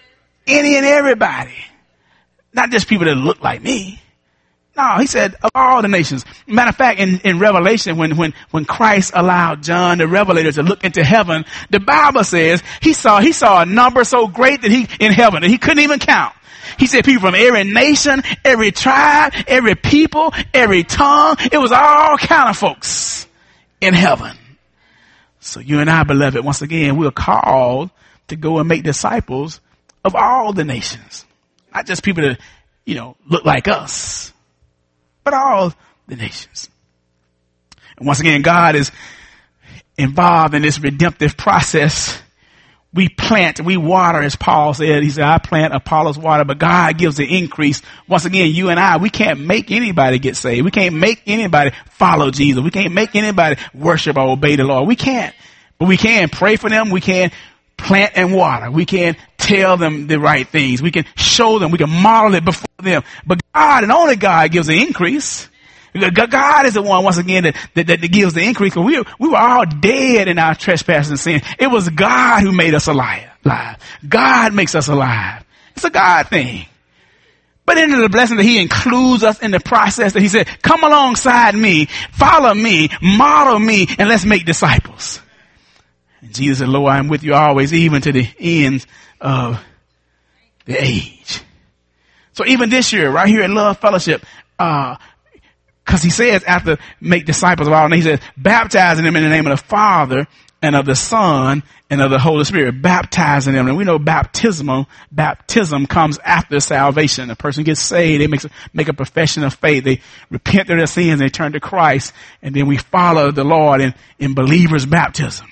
Any and everybody. Not just people that look like me. No, he said of all the nations. Matter of fact, in, in Revelation, when, when, when Christ allowed John the Revelator to look into heaven, the Bible says he saw, he saw a number so great that he, in heaven, that he couldn't even count. He said people from every nation, every tribe, every people, every tongue. It was all kind of folks in heaven. So you and I, beloved, once again, we're called to go and make disciples of all the nations. Not just people that, you know, look like us, but all the nations. And once again, God is involved in this redemptive process. We plant, we water, as Paul said. He said, I plant, Apollos water, but God gives the increase. Once again, you and I, we can't make anybody get saved. We can't make anybody follow Jesus. We can't make anybody worship or obey the Lord. We can't. But we can pray for them. We can plant and water. We can tell them the right things. We can show them. We can model it before them. But God, and only God, gives the increase. God is the one, once again, that, that, that gives the increase. We, we were all dead in our trespasses and sin. It was God who made us alive. alive. God makes us alive. It's a God thing. But into the blessing that he includes us in the process, that he said, come alongside me, follow me, model me, and let's make disciples. And Jesus said, Lord, I'm with you always, even to the ends of the age. So even this year, right here at Love Fellowship, uh, cause he says after make disciples of all, and he says, baptizing them in the name of the Father and of the Son and of the Holy Spirit, baptizing them. And we know baptismal, baptism comes after salvation. A person gets saved, they make, make a profession of faith, they repent of their sins, they turn to Christ, and then we follow the Lord in, in believers' baptism.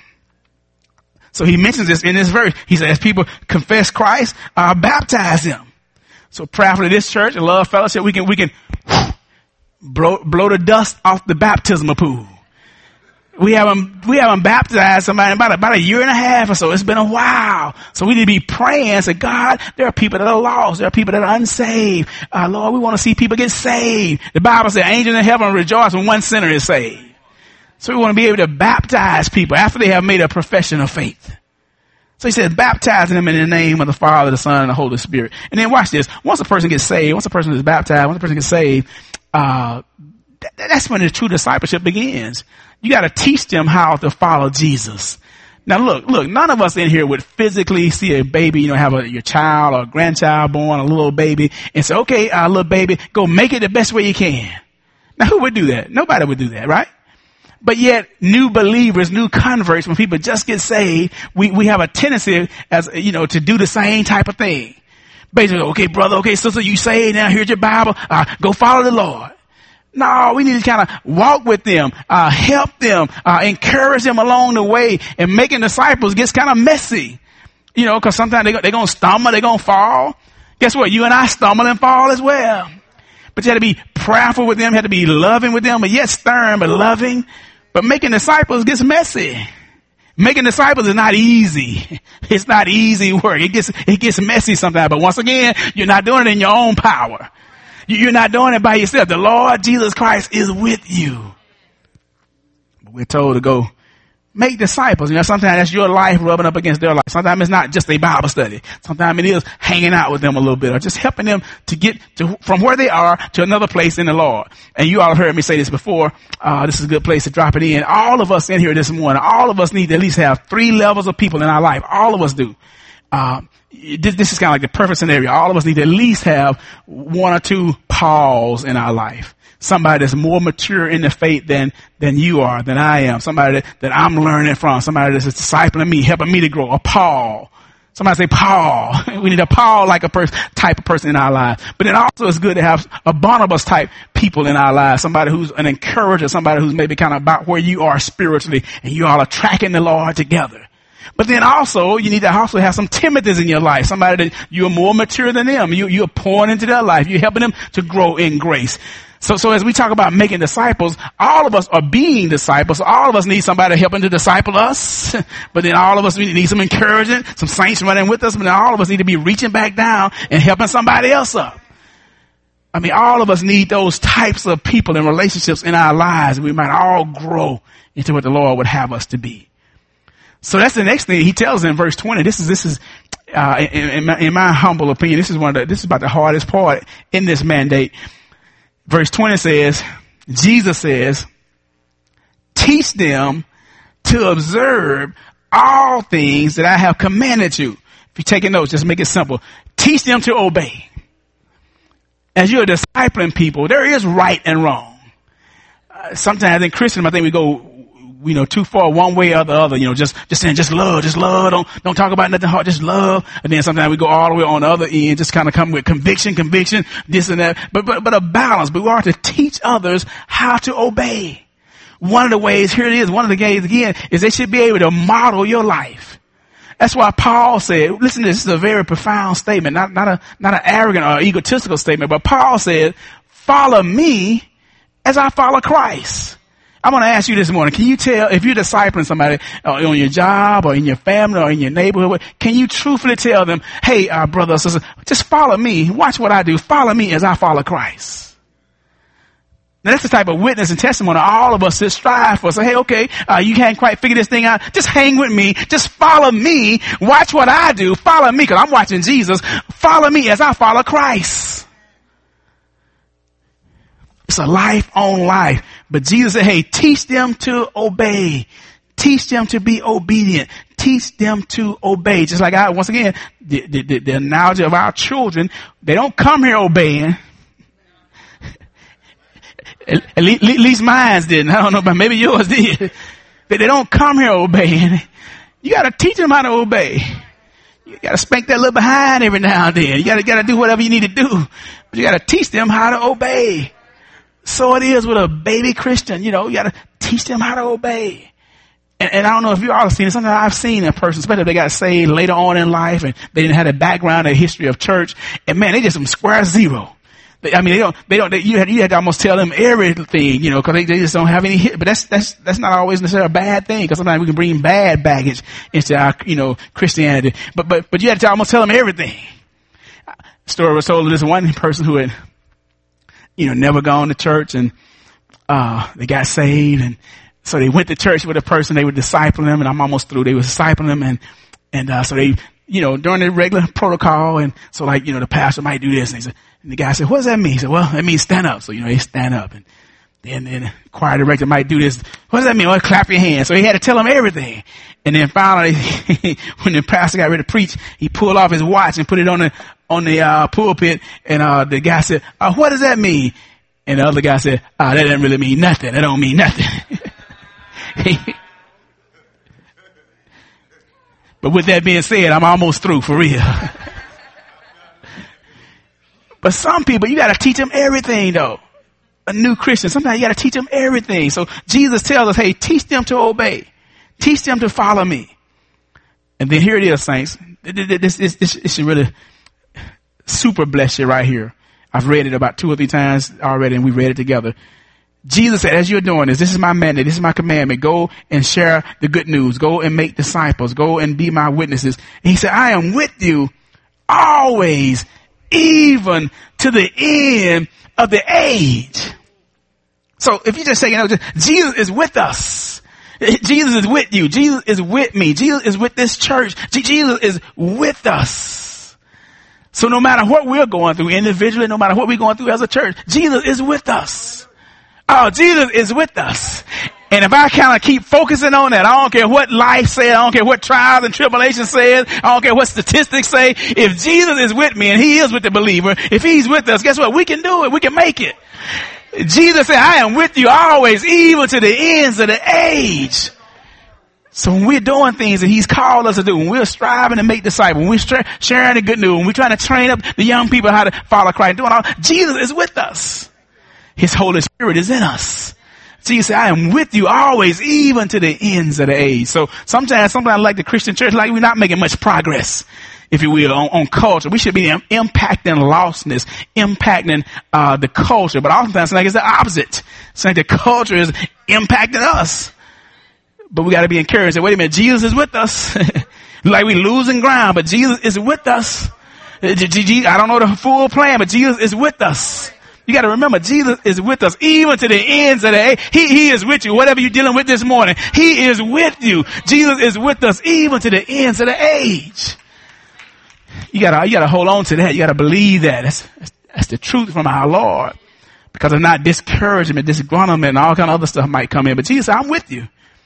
So he mentions this in this verse. He says, people confess Christ, uh, baptize them. So prayerfully, this church, Love Fellowship, we can, we can blow, blow the dust off the baptismal pool. We haven't, we haven't baptized somebody in about, about a year and a half or so. It's been a while. So we need to be praying and say, God, there are people that are lost. There are people that are unsaved. Uh, Lord, we want to see people get saved. The Bible says angels in heaven rejoice when one sinner is saved. So we want to be able to baptize people after they have made a profession of faith. So he says, baptizing them in the name of the Father, the Son, and the Holy Spirit. And then watch this. Once a person gets saved, once a person is baptized, once a person gets saved, uh, that, that's when the true discipleship begins. You got to teach them how to follow Jesus. Now look, look, none of us in here would physically see a baby, you know, have a, your child or grandchild born, a little baby, and say, okay, uh, little baby, go make it the best way you can. Now who would do that? Nobody would do that, right? But yet, new believers, new converts, when people just get saved, we, we have a tendency, as, you know, to do the same type of thing. Basically, okay, brother, okay, sister, you saved, now here's your Bible, uh, go follow the Lord. No, we need to kind of walk with them, uh, help them, uh, encourage them along the way, and making disciples gets kind of messy. You know, cause sometimes they, they're gonna stumble, they're gonna fall. Guess what? You and I stumble and fall as well. But you had to be prayerful with them, you had to be loving with them, but yet stern, but loving. But making disciples gets messy. Making disciples is not easy. It's not easy work. It gets, it gets messy sometimes. But once again, you're not doing it in your own power. You're not doing it by yourself. The Lord Jesus Christ is with you. But we're told to go make disciples. You know, sometimes that's your life rubbing up against their life. Sometimes it's not just a Bible study. Sometimes it is hanging out with them a little bit or just helping them to get to, from where they are to another place in the Lord. And you all have heard me say this before. Uh, this is a good place to drop it in. All of us in here this morning, all of us need to at least have three levels of people in our life. All of us do. Uh, this, this is kind of like the perfect scenario. All of us need to at least have one or two Pauls in our life. Somebody that's more mature in the faith than, than you are, than I am. Somebody that, that I'm learning from. Somebody that's a discipling me, helping me to grow. A Paul. Somebody say Paul. We need a Paul like a person, type of person in our lives. But it also is good to have a Barnabas type people in our lives. Somebody who's an encourager. Somebody who's maybe kind of about where you are spiritually and you all are tracking the Lord together. But then also, you need to also have some Timothys in your life. Somebody that you're more mature than them. You, you're pouring into their life. You're helping them to grow in grace. So, so as we talk about making disciples, all of us are being disciples. All of us need somebody helping to disciple us. But then all of us need some encouragement, some saints running with us. But then all of us need to be reaching back down and helping somebody else up. I mean, all of us need those types of people and relationships in our lives. We might all grow into what the Lord would have us to be. So that's the next thing he tells in verse twenty. This is, this is, uh, in, in, my, in my humble opinion, this is one of the, this is about the hardest part in this mandate. Verse twenty says, Jesus says, teach them to observe all things that I have commanded you. If you're taking notes, just make it simple. Teach them to obey. As you're discipling people, there is right and wrong. Uh, sometimes in Christendom, I think we go, you know, too far one way or the other, you know, just, just saying, just love, just love, don't, don't talk about nothing hard, just love. And then sometimes we go all the way on the other end, just kind of come with conviction, conviction, this and that. But, but, but a balance. But we are to teach others how to obey. One of the ways, here it is, one of the ways again, is they should be able to model your life. That's why Paul said, listen, this is a very profound statement, not, not a, not an arrogant or egotistical statement, but Paul said, follow me as I follow Christ. I'm going to ask you this morning, can you tell, if you're discipling somebody uh, on your job or in your family or in your neighborhood, can you truthfully tell them, hey, uh, brother or sister, just follow me, watch what I do, follow me as I follow Christ. Now that's the type of witness and testimony all of us should strive for. Say, hey, okay, uh, you can't quite figure this thing out. Just hang with me. Just follow me. Watch what I do. Follow me, because I'm watching Jesus. Follow me as I follow Christ. It's a life on life. But Jesus said, hey, teach them to obey. Teach them to be obedient. Teach them to obey. Just like I, once again, the, the, the, the analogy of our children, they don't come here obeying. At least mine didn't. I don't know, but maybe yours did. But they don't come here obeying. You got to teach them how to obey. You got to spank that little behind every now and then. You got to got to do whatever you need to do. But you got to teach them how to obey. So it is with a baby Christian. You know, you got to teach them how to obey. And, and I don't know if you all have seen it. Sometimes I've seen a person, especially if they got saved later on in life and they didn't have a background, a history of church. And man, they just some square zero. I mean, they don't, they don't, they, you had, you had to almost tell them everything, you know, cause they, they just don't have any hit, but that's, that's, that's not always necessarily a bad thing, cause sometimes we can bring bad baggage into our, you know, Christianity. But, but, but you had to almost tell them everything. Story was told of this one person who had, you know, never gone to church and, uh, they got saved, and so they went to church with a person, they were discipling them, and I'm almost through, they were discipling them, and, and, uh, so they, you know, during the regular protocol, and so like, you know, the pastor might do this, and he said, and the guy said, what does that mean? He said, well, that means stand up. So, you know, they stand up, and then, then the choir director might do this. What does that mean? Well, clap your hands. So he had to tell them everything. And then finally, when the pastor got ready to preach, he pulled off his watch and put it on the, on the, uh, pulpit. And, uh, the guy said, uh, what does that mean? And the other guy said, ah, that doesn't really mean nothing. That don't mean nothing. But with that being said, I'm almost through for real. But some people, you got to teach them everything, though. A new Christian, sometimes you got to teach them everything. So Jesus tells us, hey, teach them to obey. Teach them to follow me. And then here it is, saints. This, this, this, this should really super bless you right here. I've read it about two or three times already, and we read it together. Jesus said, as you're doing this, this is my mandate, this is my commandment. Go and share the good news. Go and make disciples. Go and be my witnesses. And he said, I am with you always, even to the end of the age. So if you just say, you know, Jesus is with us. Jesus is with you. Jesus is with me. Jesus is with this church. Jesus is with us. So no matter what we're going through individually, no matter what we're going through as a church, Jesus is with us. Oh, Jesus is with us. And if I kind of keep focusing on that, I don't care what life says, I don't care what trials and tribulations says, I don't care what statistics say. If Jesus is with me, and he is with the believer, if he's with us, guess what? We can do it. We can make it. Jesus said, I am with you always, even to the ends of the age. So when we're doing things that he's called us to do, when we're striving to make disciples, when we're stra- sharing the good news, when we're trying to train up the young people how to follow Christ, doing all, Jesus is with us. His Holy Spirit is in us. Jesus said, I am with you always, even to the ends of the age. So sometimes, sometimes like the Christian church, like we're not making much progress, if you will, on, on culture. We should be impacting lostness, impacting, uh, the culture. But oftentimes, like it's the opposite. It's like the culture is impacting us. But we got to be encouraged that, wait a minute, Jesus is with us. Like we're losing ground, but Jesus is with us. I don't know the full plan, but Jesus is with us. You got to remember, Jesus is with us even to the ends of the age. He, he is with you. Whatever you're dealing with this morning, he is with you. Jesus is with us even to the ends of the age. you gotta, you gotta hold on to that. You gotta believe that. That's, that's, that's the truth from our Lord. Because if not, discouragement, disgruntlement, and all kind of other stuff might come in. But Jesus said, I'm with you.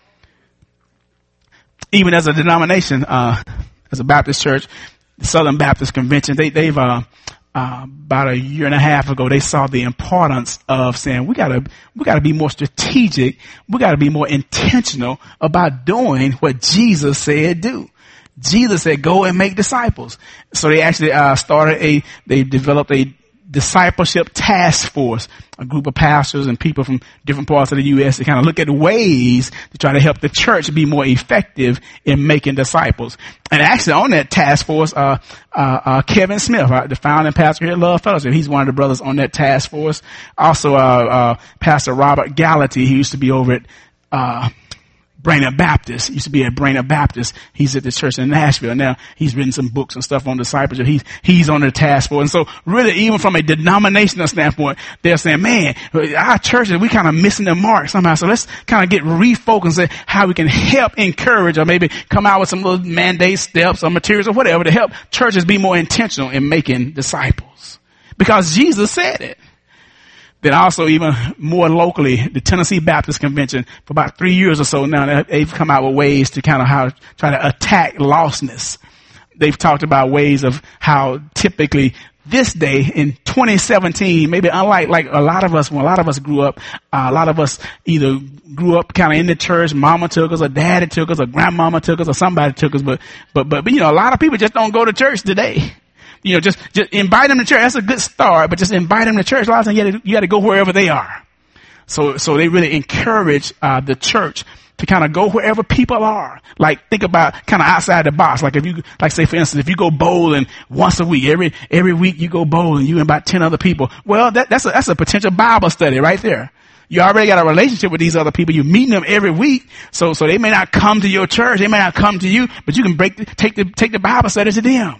Even as a denomination, uh, as a Baptist church, the Southern Baptist Convention, they, they've, uh, uh, about a year and a half ago, they saw the importance of saying, we gotta, we gotta be more strategic. We gotta be more intentional about doing what Jesus said do. Jesus said, go and make disciples. So they actually, uh, started a, they developed a discipleship task force, a group of pastors and people from different parts of the U S to kind of look at ways to try to help the church be more effective in making disciples. And actually on that task force, uh, uh, uh Kevin Smith, uh, the founding pastor here at Love Fellowship, he's one of the brothers on that task force. Also, uh, uh, Pastor Robert Gallaty, he used to be over at, uh, Brainerd Baptist, used to be at Brainerd Baptist. He's at the church in Nashville. Now he's written some books and stuff on discipleship. He's, he's on the task force. And so really, even from a denominational standpoint, they're saying, man, our churches, we kind of missing the mark somehow. So let's kind of get refocused and say how we can help encourage or maybe come out with some little mandate steps or materials or whatever to help churches be more intentional in making disciples. Because Jesus said it. Then also even more locally, the Tennessee Baptist Convention, for about three years or so now, they've come out with ways to kind of how try to attack lostness. They've talked about ways of how typically this day in twenty seventeen, maybe unlike like a lot of us, when a lot of us grew up, uh, a lot of us either grew up kind of in the church, mama took us or daddy took us or grandmama took us or somebody took us, but, but, but, but you know, a lot of people just don't go to church today. You know, just, just invite them to church. That's a good start, but just invite them to church. A lot of times you gotta, you gotta go wherever they are. So, so they really encourage, uh, the church to kind of go wherever people are. Like, think about kind of outside the box. Like if you, like say for instance, if you go bowling once a week, every, every week you go bowling, you and about ten other people. Well, that, that's a, that's a potential Bible study right there. You already got a relationship with these other people. You're meeting them every week. So, so they may not come to your church. They may not come to you, but you can break the, take the, take the Bible study to them.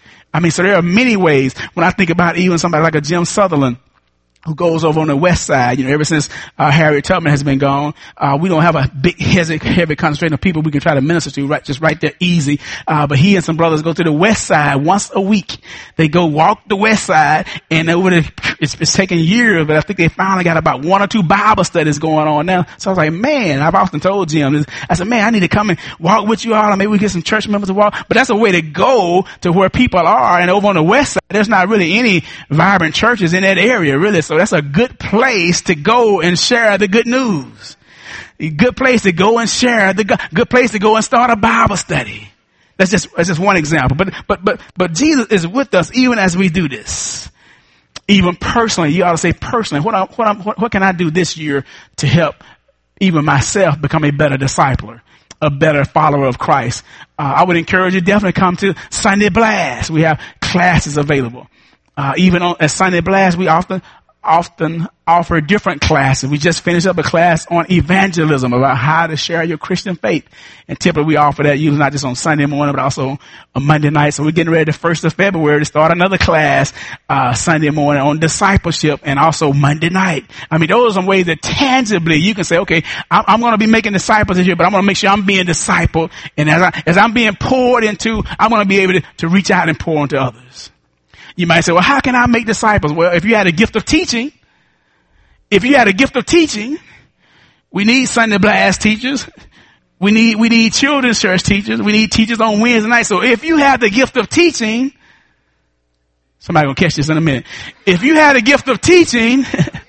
I mean, so there are many ways when I think about even somebody like a Jim Sutherland who goes over on the west side. You know, ever since uh, Harriet Tubman has been gone, uh, we don't have a big, heavy, heavy concentration of people we can try to minister to, right, just right there, easy. Uh, but he and some brothers go to the west side once a week. They go walk the west side, and over the, it's, it's taken years, but I think they finally got about one or two Bible studies going on now. So I was like, man, I've often told Jim this. I said, man, I need to come and walk with you all, and maybe we get some church members to walk. But that's a way to go to where people are, and over on the west side, there's not really any vibrant churches in that area, really. So that's a good place to go and share the good news. A good place to go and share the good place to go and start a Bible study. That's just, that's just one example. But, but, but, but Jesus is with us even as we do this. Even personally, you ought to say personally, what, I, what, I'm, what, what can I do this year to help even myself become a better discipler, a better follower of Christ? Uh, I would encourage you definitely come to Sunday Blast. We have classes available. Uh, even on, at Sunday Blast, we often, often offer different classes. We just finished up a class on evangelism about how to share your Christian faith. And typically we offer that usually not just on Sunday morning, but also on Monday night. So we're getting ready the first of February to start another class, uh, Sunday morning on discipleship and also Monday night. I mean, those are some ways that tangibly you can say, okay, I'm, I'm going to be making disciples this year, but I'm going to make sure I'm being discipled. And as I, as I'm being poured into, I'm going to be able to, to reach out and pour into others. You might say, well, how can I make disciples? Well, if you had a gift of teaching, if you had a gift of teaching, we need Sunday Blast teachers. We need, we need children's church teachers. We need teachers on Wednesday night. So if you have the gift of teaching, somebody gonna catch this in a minute. If you had a gift of teaching,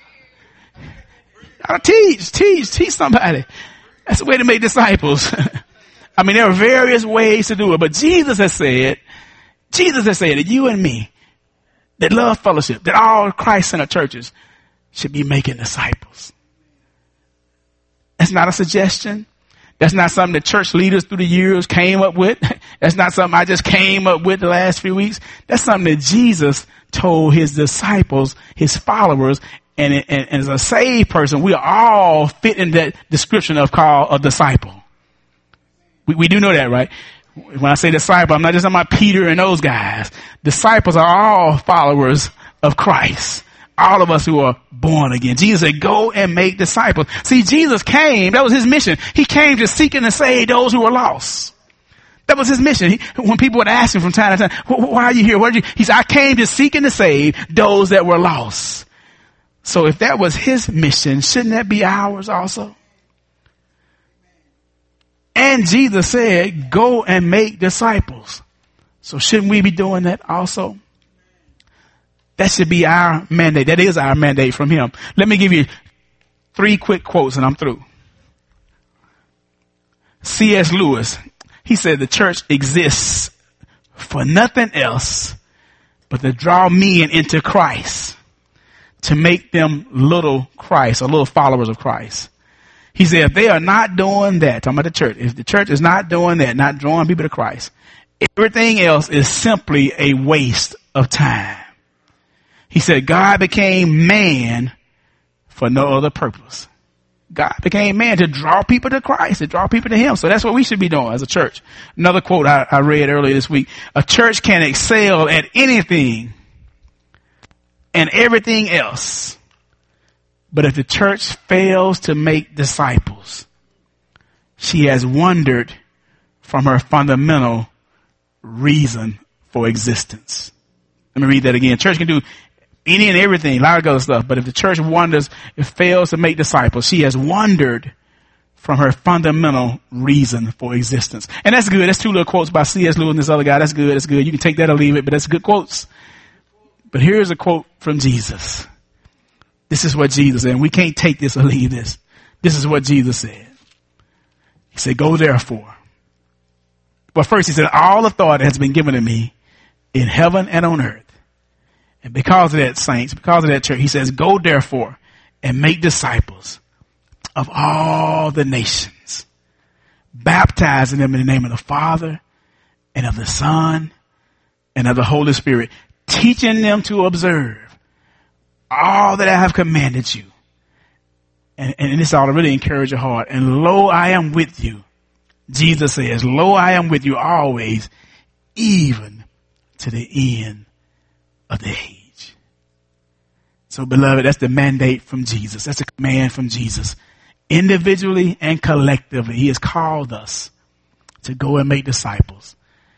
I'll teach, teach, teach somebody. That's the way to make disciples. I mean, there are various ways to do it, but Jesus has said, Jesus has said that you and me, that Love Fellowship, that all Christ-centered churches should be making disciples. That's not a suggestion. That's not something that church leaders through the years came up with. That's not something I just came up with the last few weeks. That's something that Jesus told his disciples, his followers, and, and, and as a saved person, we all fit in that description of called a disciple. We, we do know that, right? When I say disciple, I'm not just talking about Peter and those guys. Disciples are all followers of Christ. All of us who are born again. Jesus said, go and make disciples. See, Jesus came, that was his mission. He came to seek and to save those who were lost. That was his mission. He, when people would ask him from time to time, why are you here? What did you? He said, I came to seek and to save those that were lost. So if that was his mission, shouldn't that be ours also? And Jesus said, go and make disciples. So shouldn't we be doing that also? That should be our mandate. That is our mandate from him. Let me give you three quick quotes and I'm through. C S Lewis, he said the church exists for nothing else but to draw men into Christ, to make them little Christ or little followers of Christ. He said if they are not doing that, talking about the church, if the church is not doing that, not drawing people to Christ, everything else is simply a waste of time. He said God became man for no other purpose. God became man to draw people to Christ, to draw people to him. So that's what we should be doing as a church. Another quote I, I read earlier this week. A church can excel at anything and everything else. But if the church fails to make disciples, she has wandered from her fundamental reason for existence. Let me read that again. Church can do any and everything, a lot of other stuff. But if the church wanders, it fails to make disciples, she has wandered from her fundamental reason for existence. And that's good. That's two little quotes by C S Lewis and this other guy. That's good. That's good. You can take that or leave it, but that's good quotes. But here's a quote from Jesus. This is what Jesus said. And we can't take this or leave this. This is what Jesus said. He said, go therefore. But first he said, all authority has been given to me in heaven and on earth. And because of that, saints, because of that church, he says, go therefore and make disciples of all the nations, baptizing them in the name of the Father and of the Son and of the Holy Spirit, teaching them to observe all that I have commanded you. And, and this ought to really encourage your heart. And lo, I am with you. Jesus says, lo, I am with you always, even to the end of the age. So beloved, that's the mandate from Jesus. That's a command from Jesus. Individually and collectively, he has called us to go and make disciples.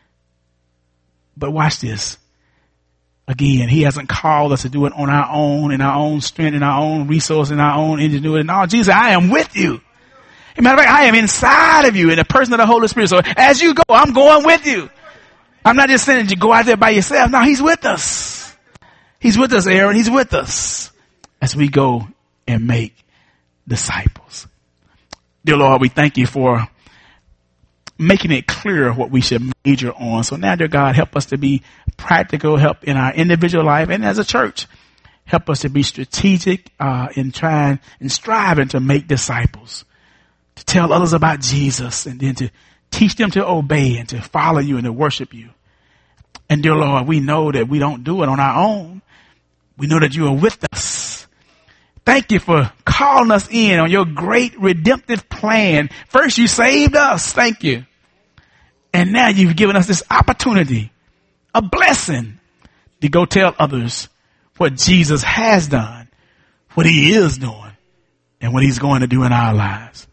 But watch this. Again, he hasn't called us to do it on our own, in our own strength, in our own resource, in our own ingenuity. No, Jesus, I am with you. As a matter of fact, I am inside of you in the person of the Holy Spirit. So as you go, I'm going with you. I'm not just saying you go out there by yourself. No, he's with us. He's with us, Aaron. He's with us as we go and make disciples. Dear Lord, we thank you for making it clear what we should major on. So now, dear God, help us to be practical, help in our individual life and as a church. Help us to be strategic uh, in trying and striving to make disciples, to tell others about Jesus and then to teach them to obey and to follow you and to worship you. And dear Lord, we know that we don't do it on our own. We know that you are with us. Thank you for calling us in on your great redemptive plan. First, you saved us. Thank you. And now you've given us this opportunity, a blessing, to go tell others what Jesus has done, what he is doing, and what he's going to do in our lives.